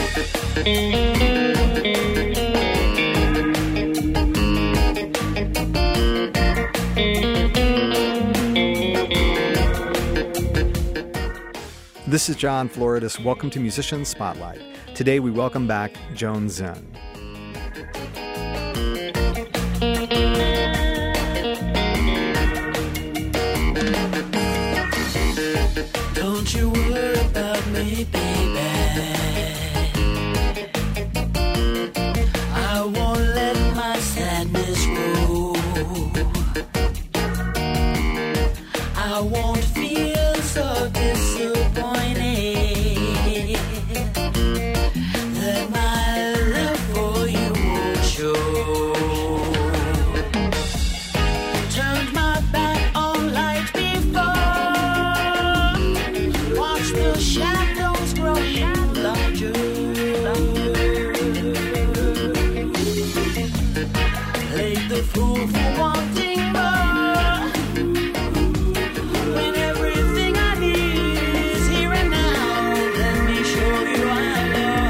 This is John Floridis. Welcome to Musicians Spotlight. Today we welcome back Joan Zen. Don't you worry about me, baby. I won't let my sadness grow. I won't feel so disappointed that my love for you won't show. Turned my back on light before. Watch the shadows grow larger. Played the fool for wanting more. When everything I need is here and now, let me show you I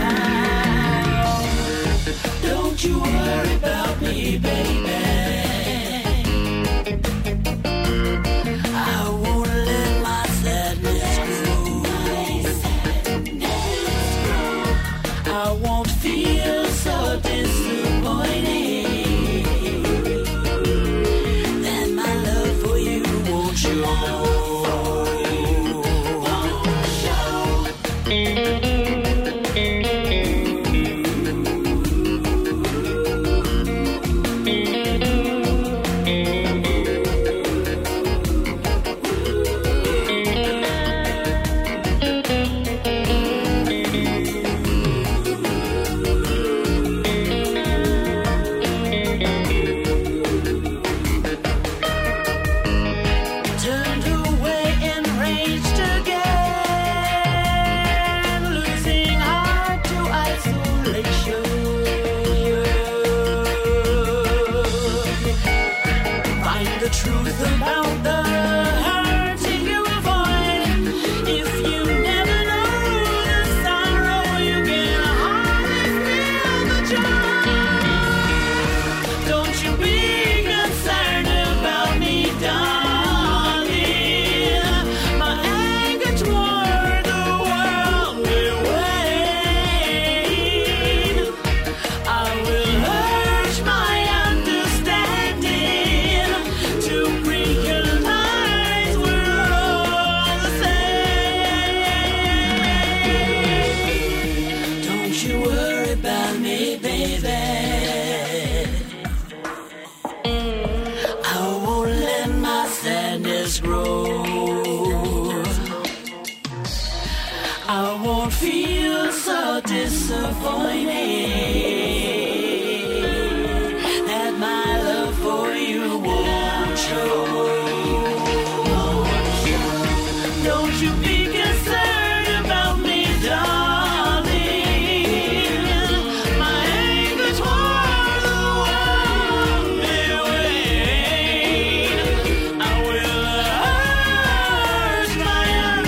know how. Don't you worry about me, baby. I won't let my sadness grow. I won't feel so disappointed that my love for you won't show. Turned away enraged again, losing heart to isolation. Find the truth about the hurt you avoid. If you never know the sorrow, you can hardly feel the joy. Don't you be concerned about me, darling. My anger toward the world will wane. I will urge my understanding to realize we're all the same. Don't you worry about me, baby. I won't let my sadness grow. I won't feel so disappointed that my love for you won't show. Don't you be concerned about me, darling. My anger toward the world may wane. I will urge my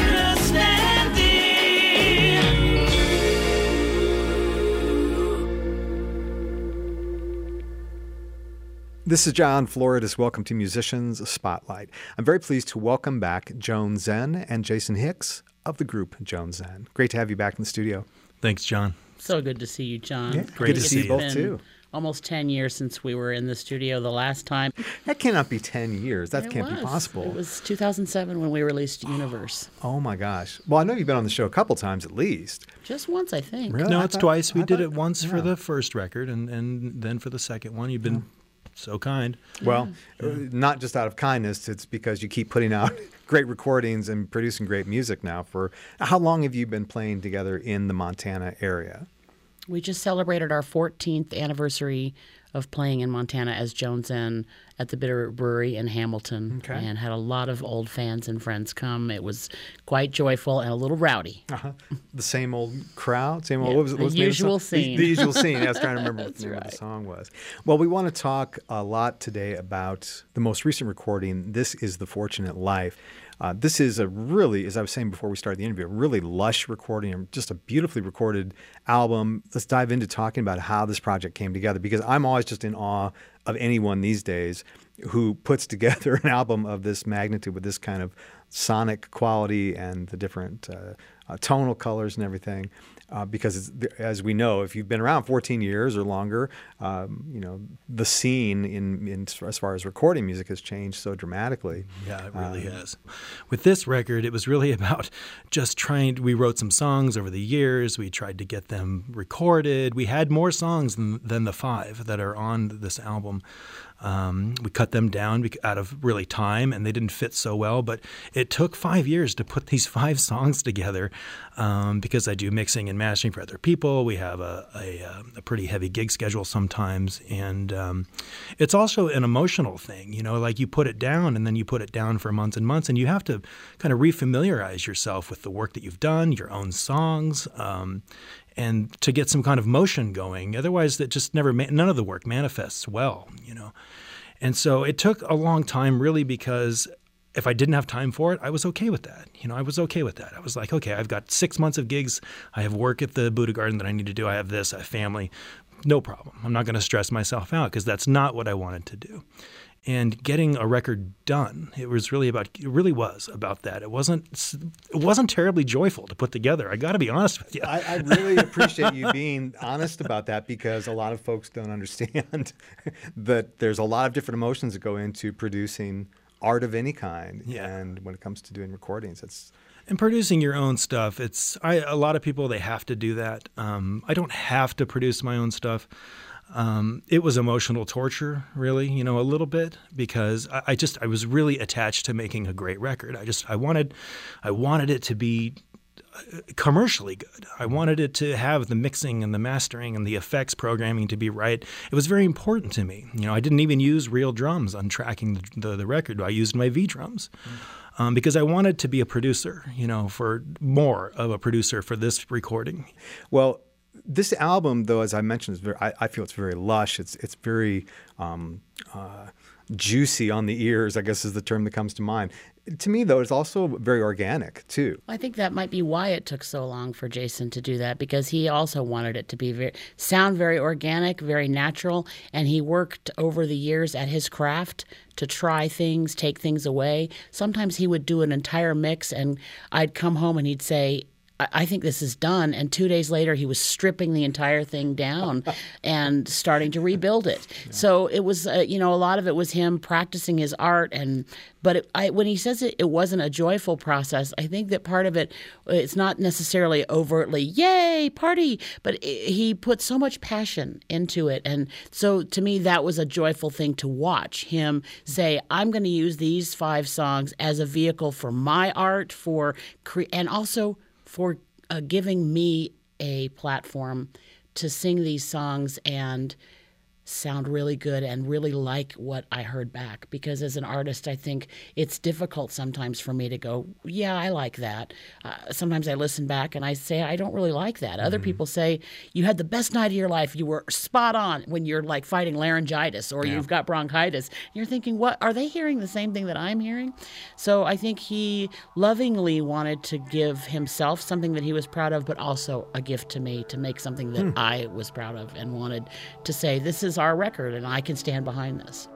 understanding. This is John Floridis. Welcome to Musicians Spotlight. I'm very pleased to welcome back Joan Zen and Jason Hicks of the group Joan Zen. Great to have you back in the studio. Thanks, John. So good to see you, John. Yeah, Great good to to see see you you. both too. Almost 10 years since we were in the studio the last time. That cannot be 10 years. That It can't be was. possible. It was 2007 when we released Universe. Oh my gosh. Well, I know you've been on the show a couple times at least. Just once, I think. Really? No, I it's thought- twice. We I did thought- it once for yeah. the first record and then for the second one. You've been so kind. Well, not just out of kindness, it's because you keep putting out great recordings and producing great music now. For how long have you been playing together in the Montana area? We just celebrated our 14th anniversary of playing in Montana as Joan Zen at the Bitterroot Brewery in Hamilton, and had a lot of old fans and friends come. It was quite joyful and a little rowdy. The same old crowd, same old. Yeah, What was the name of song? usual scene. The usual scene. I was trying to remember what the name of right. the song was. Well, we want to talk a lot today about the most recent recording. This is The Fortunate Life. This is a really, as I was saying before we started the interview, a really lush recording, just a beautifully recorded album. Let's dive into talking about how this project came together, because I'm always just in awe of anyone these days who puts together an album of this magnitude with this kind of sonic quality and the different tonal colors and everything. Because as we know, if you've been around 14 years or longer, the scene in as far as recording music has changed so dramatically. Yeah, it really has. With this record, it was really about just we wrote some songs over the years. We tried to get them recorded. We had more songs than the 5 that are on this album. We cut them down out of really time, and they didn't fit so well. But it took 5 years to put these 5 songs together because I do mixing and mastering for other people. We have a pretty heavy gig schedule sometimes, and it's also an emotional thing. Like you put it down, and then you put it down for months and months, and you have to kind of refamiliarize yourself with the work that you've done, your own songs. And to get some kind of motion going. Otherwise, that just none of the work manifests well, And so it took a long time, really, because if I didn't have time for it, I was okay with that. I was okay with that. I was like, okay, I've got 6 months of gigs. I have work at the Buddha Garden that I need to do. I have this, I have family. No problem. I'm not going to stress myself out because that's not what I wanted to do. And getting a record done, it really was about that. It wasn't terribly joyful to put together. I got to be honest with you. I really appreciate you being honest about that, because a lot of folks don't understand that there's a lot of different emotions that go into producing art of any kind. Yeah. And when it comes to doing recordings, and producing your own stuff, a lot of people, they have to do that. I don't have to produce my own stuff. It was emotional torture, really, a little bit, because I was really attached to making a great record. I wanted it to be commercially good. I wanted it to have the mixing and the mastering and the effects programming to be right. It was very important to me. I didn't even use real drums on tracking the record. I used my V drums. Because I wanted to be a producer, for more of a producer for this recording. Well, this album, though, as I mentioned, I feel it's very lush. It's very juicy on the ears, I guess is the term that comes to mind. To me, though, it's also very organic, too. I think that might be why it took so long for Jason to do that, because he also wanted it to sound very organic, very natural, and he worked over the years at his craft to try things, take things away. Sometimes he would do an entire mix, and I'd come home and he'd say, I think this is done. And 2 days later, he was stripping the entire thing down and starting to rebuild it. Yeah. So it was, a lot of it was him practicing his art. But when he says it wasn't a joyful process, I think that part of it, it's not necessarily overtly, yay, party, but he put so much passion into it. And so to me, that was a joyful thing to watch him say, I'm going to use these 5 songs as a vehicle for my art, and also for giving me a platform to sing these songs and sound really good and really like what I heard back. Because as an artist, I think it's difficult sometimes for me to go, yeah, I like that. Sometimes I listen back and I say, I don't really like that. Other people say, you had the best night of your life. You were spot on when you're like fighting laryngitis or you've got bronchitis. You're thinking, what, are they hearing the same thing that I'm hearing? So I think he lovingly wanted to give himself something that he was proud of, but also a gift to me to make something that I was proud of and wanted to say, this is our record and I can stand behind this.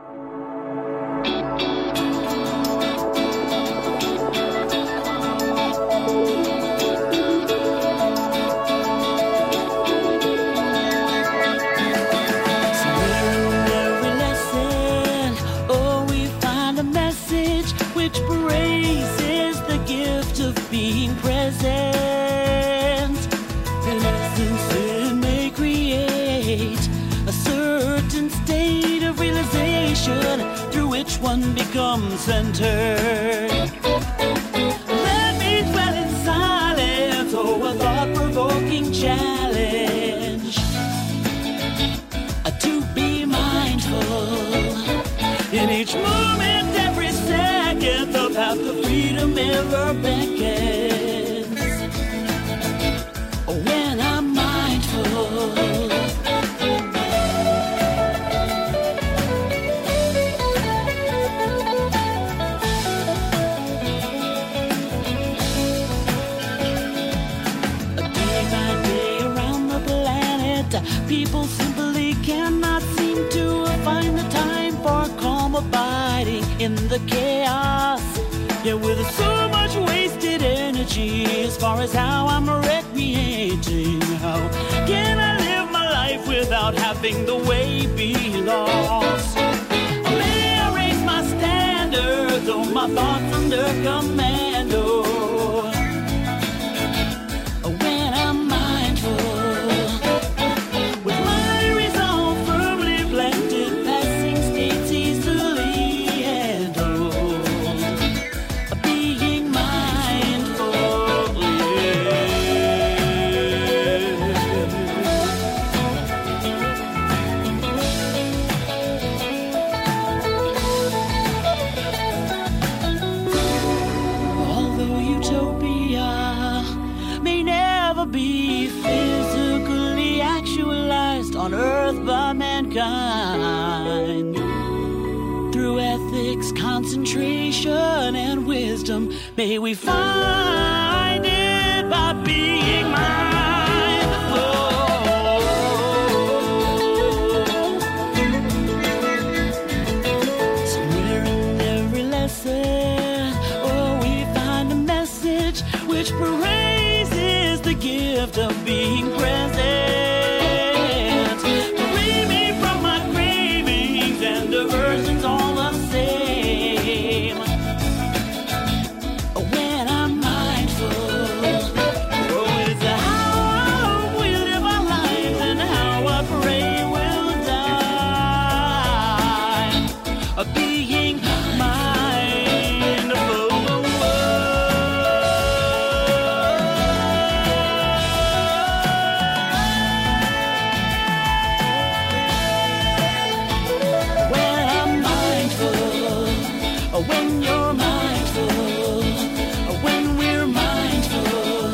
One becomes centered. Let me dwell in silence, a thought-provoking challenge. To be mindful in each moment, every second, of how the freedom ever beckons. When I'm mindful. people simply cannot seem to find the time for calm abiding in the chaos. Yeah, with so much wasted energy as far as how I'm recreating. How can I live my life without having the way be lost? May I raise my standards, oh, my thoughts under command, oh, when I'm mindful. With my resolve firmly planted, passing states easily handled. Being mindful, although utopia may never be physically actualized on earth by mankind, through ethics, concentration, and wisdom, may we find it by being mindful. Somewhere in every lesson, oh, we find a message which praises the gift of being present. Free me from my cravings and diversions all the same. When I'm mindful, oh, it's how we live our lives and how I pray we'll die. Being when you're mindful, when we're mindful.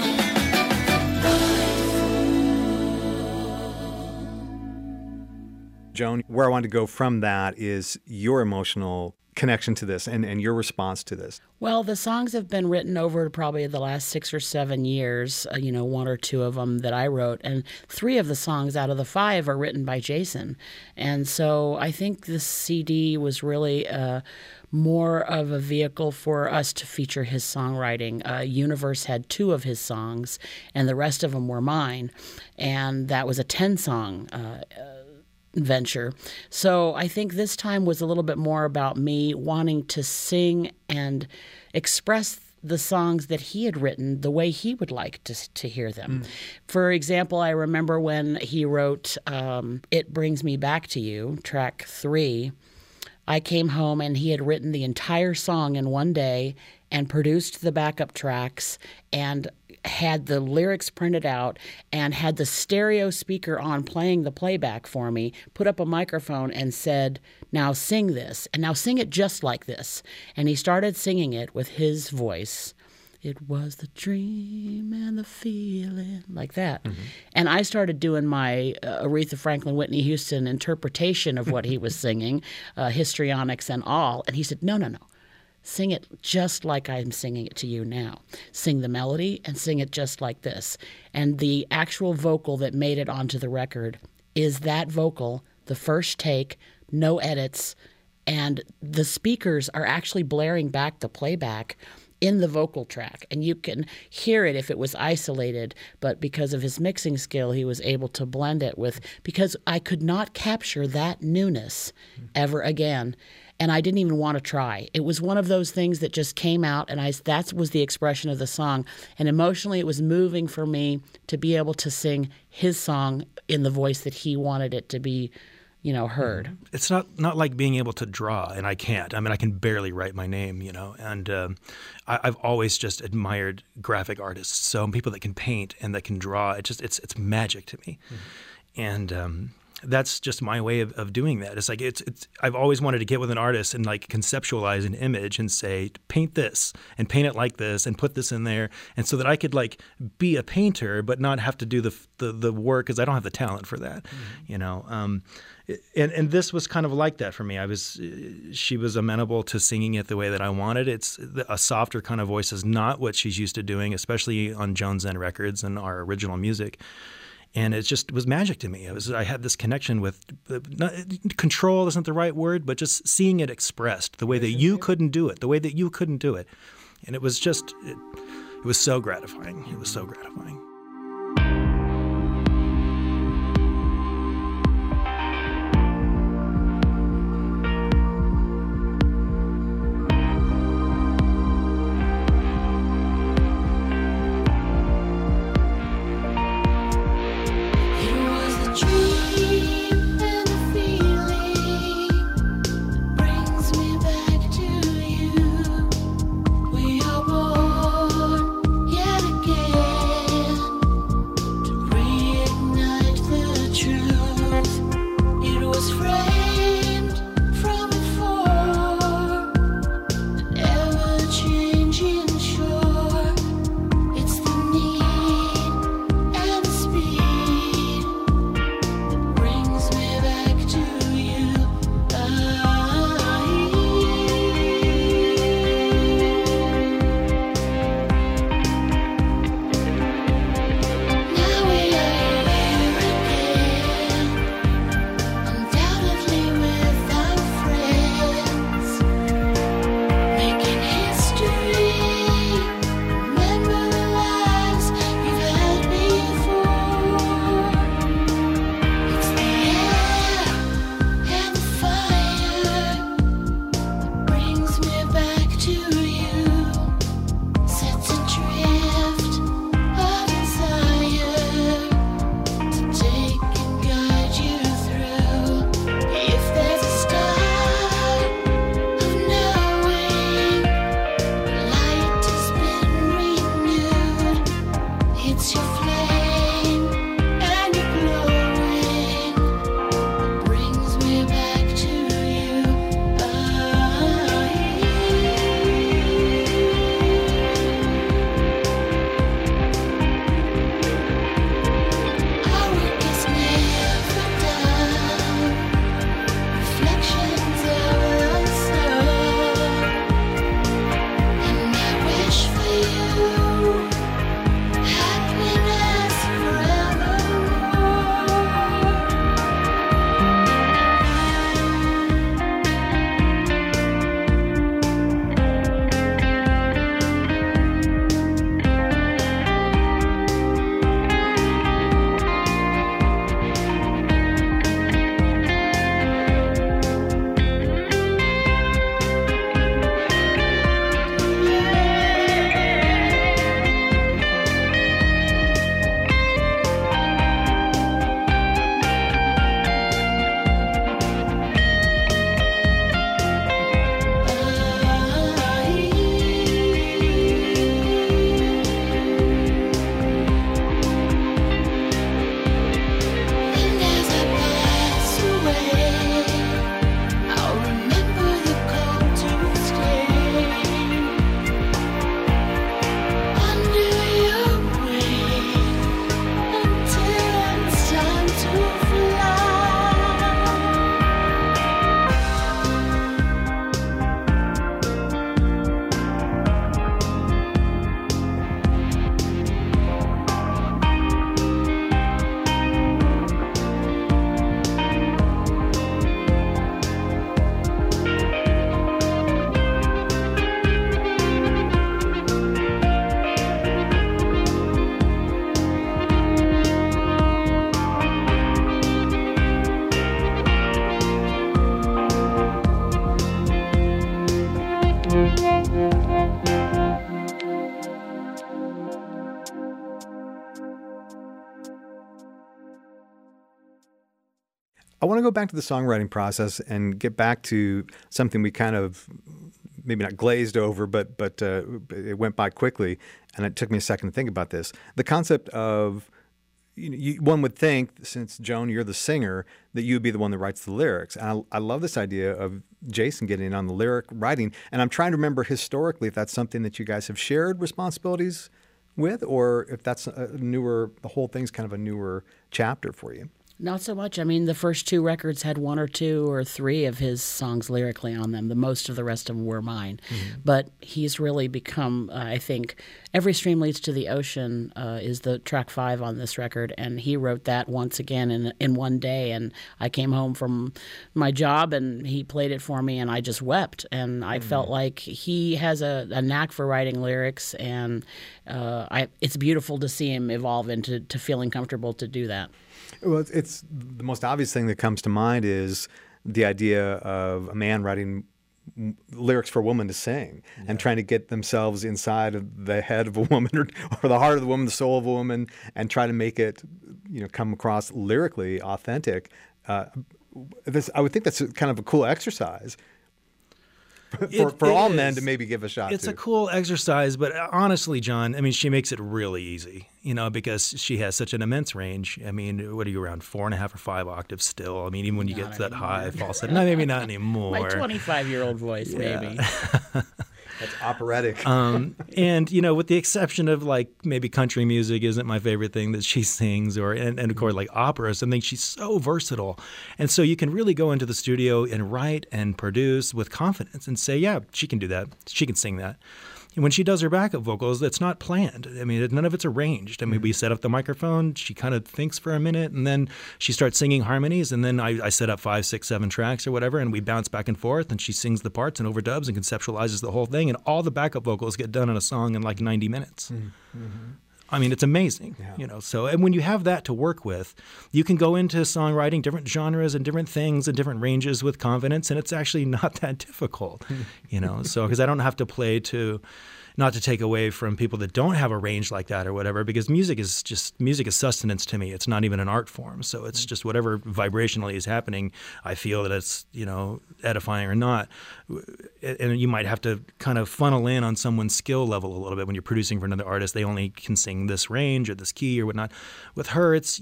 Joan, where I want to go from that is your emotional connection to this and your response to this. Well, the songs have been written over probably the last 6 or 7 years, one or two of them that I wrote, and 3 of the songs out of the 5 are written by Jason. And so I think this CD was really more of a vehicle for us to feature his songwriting. Universe had 2 of his songs, and the rest of them were mine, and that was a 10-song venture. So I think this time was a little bit more about me wanting to sing and express the songs that he had written the way he would like to hear them. For example, I remember when he wrote It Brings Me Back to You, track 3, I came home and he had written the entire song in one day and produced the backup tracks and had the lyrics printed out and had the stereo speaker on playing the playback for me, put up a microphone and said, now sing this, and now sing it just like this. And he started singing it with his voice. It was the dream and the feeling, like that. Mm-hmm. And I started doing my Aretha Franklin, Whitney Houston interpretation of what he was singing, histrionics and all. And he said, no. Sing it just like I'm singing it to you now. Sing the melody and sing it just like this. And the actual vocal that made it onto the record is that vocal, the first take, no edits, and the speakers are actually blaring back the playback in the vocal track. And you can hear it if it was isolated, but because of his mixing skill, he was able to blend it with, because I could not capture that newness ever again. And I didn't even want to try. It was one of those things that just came out, and that was the expression of the song. And emotionally, it was moving for me to be able to sing his song in the voice that he wanted it to be, heard. It's not like being able to draw, and I can't. I mean, I can barely write my name, and I've always just admired graphic artists. So people that can paint and that can draw, it's magic to me. Mm-hmm. And that's just my way of doing that. It's like I've always wanted to get with an artist and like conceptualize an image and say, paint this and paint it like this and put this in there, and so that I could like be a painter but not have to do the work because I don't have the talent for that, And this was kind of like that for me. She was amenable to singing it the way that I wanted. It's a softer kind of voice is not what she's used to doing, especially on Jones End Records and our original music. And it was magic to me. I had this connection with control isn't the right word, but just seeing it expressed the way that you couldn't do it, And it was just, it was so gratifying. It was so gratifying. I want to go back to the songwriting process and get back to something we kind of maybe not glazed over, but it went by quickly, and it took me a second to think about this. The concept of, one would think, since Joan, you're the singer, that you would be the one that writes the lyrics. And I love this idea of Jason getting in on the lyric writing. And I'm trying to remember historically if that's something that you guys have shared responsibilities with, or if that's the whole thing's kind of a newer chapter for you. Not so much. I mean, the first two records had one or two or three of his songs lyrically on them. The most of the rest of them were mine. But he's really become, I think, Every Stream Leads to the Ocean is the track 5 on this record, and he wrote that once again in one day. And I came home from my job, and he played it for me, and I just wept. And I felt like he has a knack for writing lyrics, and it's beautiful to see him evolve into feeling comfortable to do that. Well, it's the most obvious thing that comes to mind is the idea of a man writing lyrics for a woman to sing and trying to get themselves inside of the head of a woman or the heart of the woman, the soul of a woman, and try to make it, come across lyrically authentic. I would think that's kind of a cool exercise. For all men to maybe give a shot. It's a cool exercise, but honestly, John, I mean, she makes it really easy, because she has such an immense range. I mean, what are you, around 4.5 or 5 octaves still? I mean, even when you get to that high falsetto, no, maybe not anymore. My 25-year-old voice, maybe. That's operatic. And, with the exception of like maybe country music isn't my favorite thing that she sings, and of course like opera or something, she's so versatile. And so you can really go into the studio and write and produce with confidence and say, yeah, she can do that. She can sing that. And when she does her backup vocals, it's not planned. I mean, none of it's arranged. I mean, we set up the microphone, she kind of thinks for a minute, and then she starts singing harmonies, and then I set up 5, 6, 7 tracks or whatever, and we bounce back and forth, and she sings the parts and overdubs and conceptualizes the whole thing, and all the backup vocals get done in a song in like 90 minutes. I mean, it's amazing, So, and when you have that to work with, you can go into songwriting different genres and different things and different ranges with confidence, and it's actually not that difficult, So, because I don't have to play to, not to take away from people that don't have a range like that or whatever, because music is sustenance to me. It's not even an art form, so it's just whatever vibrationally is happening. I feel that it's edifying or not, and you might have to kind of funnel in on someone's skill level a little bit when you're producing for another artist. They only can sing this range or this key or whatnot. With her, it's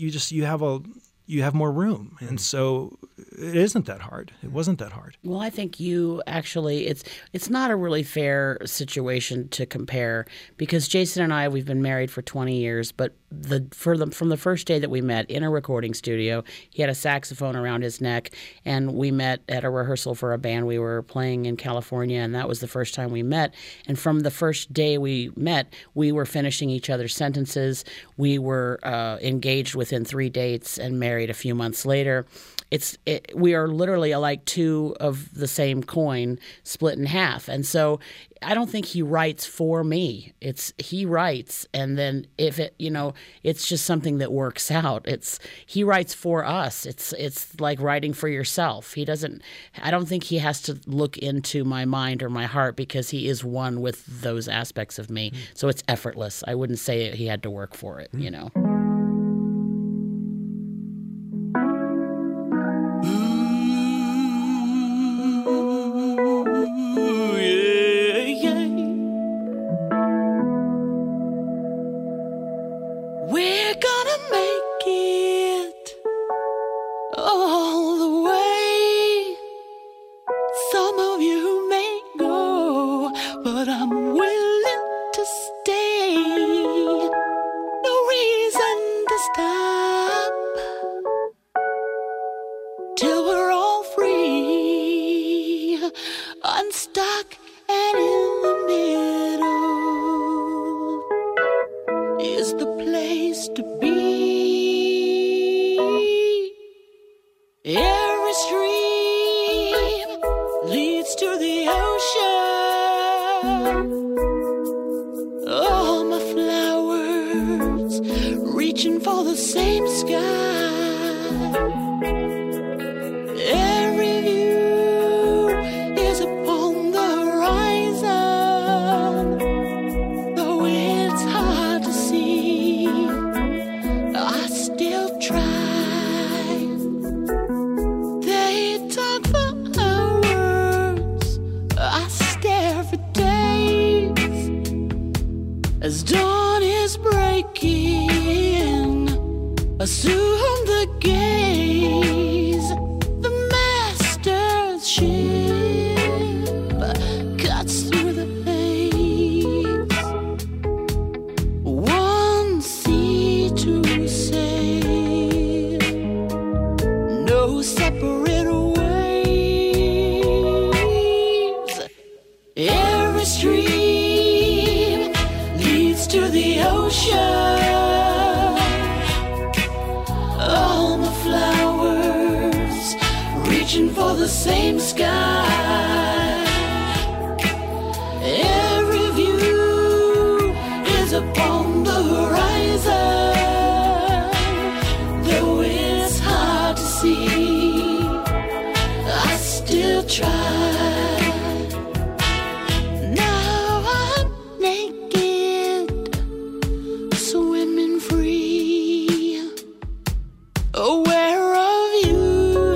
you have more room, and so it isn't that hard. It wasn't that hard. Well, I think you actually, it's not a really fair situation to compare, because Jason and I, we've been married for 20 years, but from the first day that we met in a recording studio, he had a saxophone around his neck, and we met at a rehearsal for a band we were playing in California, and that was the first time we met. And from the first day we met, we were finishing each other's sentences. We were engaged within 3 dates and married a few months later. We are literally like two of the same coin split in half. And so I don't think he writes for me. He writes, and then if it's just something that works out. He writes for us. It's like writing for yourself. I don't think he has to look into my mind or my heart, because he is one with those aspects of me. So it's effortless. I wouldn't say he had to work for it, We're gonna make it all the way. Some of you may go, but I'm willing to stay. No reason to stop till we're all free, unstuck and in the middle is the place to be. Every stream leads to the ocean. All my flowers reaching for the same sky. Every view is upon the horizon. Though it's hard to see, I still try. They talk for hours, I stare for days. As dawn is breaking, assume the gaze. The master's ship cuts through the haze. One sea to sail. same sky. Every view is upon the horizon, though it's hard to see, I still try. Now I'm naked, swimming free, aware of you,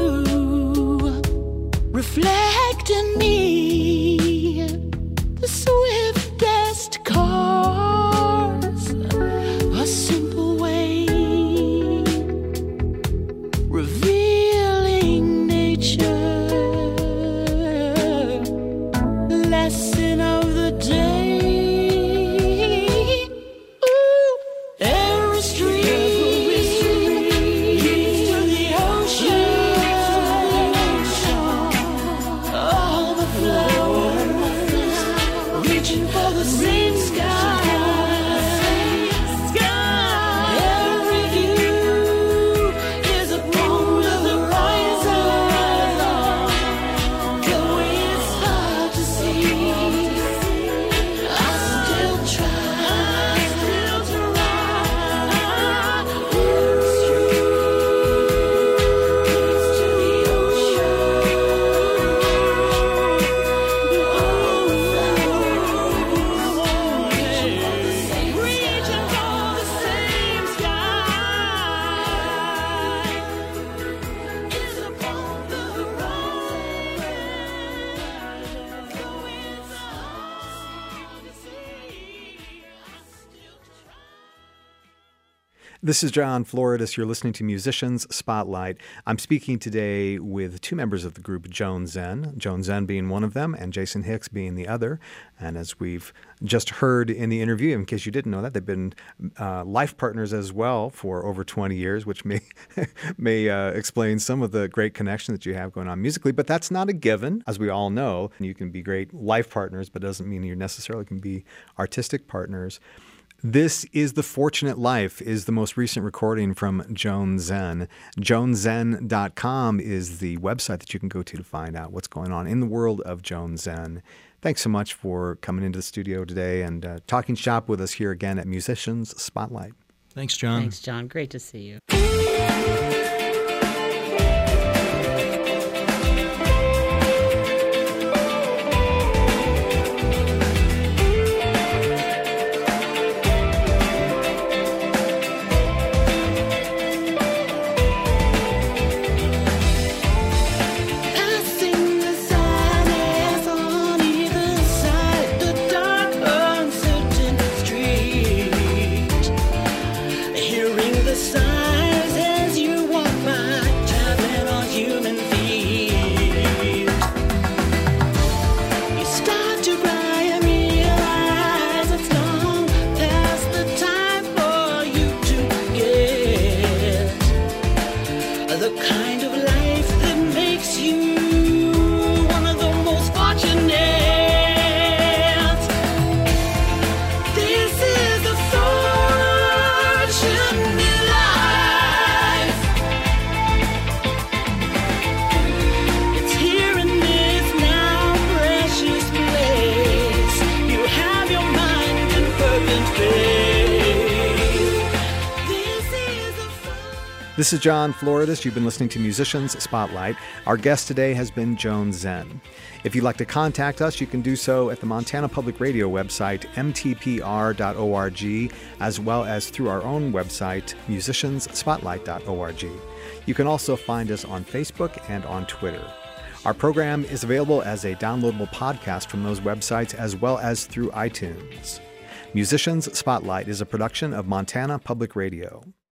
reflecting me. The swiftest cars, a simple way, revealing nature. Lesson of the day. Ooh, every street leads to the ocean. All the flowers reaching for the same sky. Every view is upon the horizon, though it's hard to see, I still try. Every street leads to the ocean. Reaching for the same sky is upon the horizon, though it's hard to see, I still try. This is John Floridis. You're listening to Musicians Spotlight. I'm speaking today with two members of the group Joan Zen being one of them and Jason Hicks being the other. And as we've just heard in the interview, in case you didn't know that, they've been life partners as well for over 20 years, which may explain some of the great connection that you have going on musically. But that's not a given, as we all know. You can be great life partners, but it doesn't mean you necessarily can be artistic partners. This is The Fortunate Life is the most recent recording from Joan Zen. JoanZen.com is the website that you can go to find out what's going on in the world of Joan Zen. Thanks so much for coming into the studio today and talking shop with us here again at Musicians Spotlight. Thanks, John. Thanks, John. Great to see you. Passing the silence on either side the dark, uncertain street, hearing the signs as you walk by, traveling on human feet. You start to cry and realize it's long past the time for you to get the kind of life that makes you one of the most fortunate. This is the fortunate life. It's here in this now precious place. You have your mind in perfect faith. This is the This is John Floridis. You've been listening to Musicians Spotlight. Our guest today has been Joan Zen. If you'd like to contact us, you can do so at the Montana Public Radio website, mtpr.org, as well as through our own website, musiciansspotlight.org. You can also find us on Facebook and on Twitter. Our program is available as a downloadable podcast from those websites as well as through iTunes. Musicians Spotlight is a production of Montana Public Radio.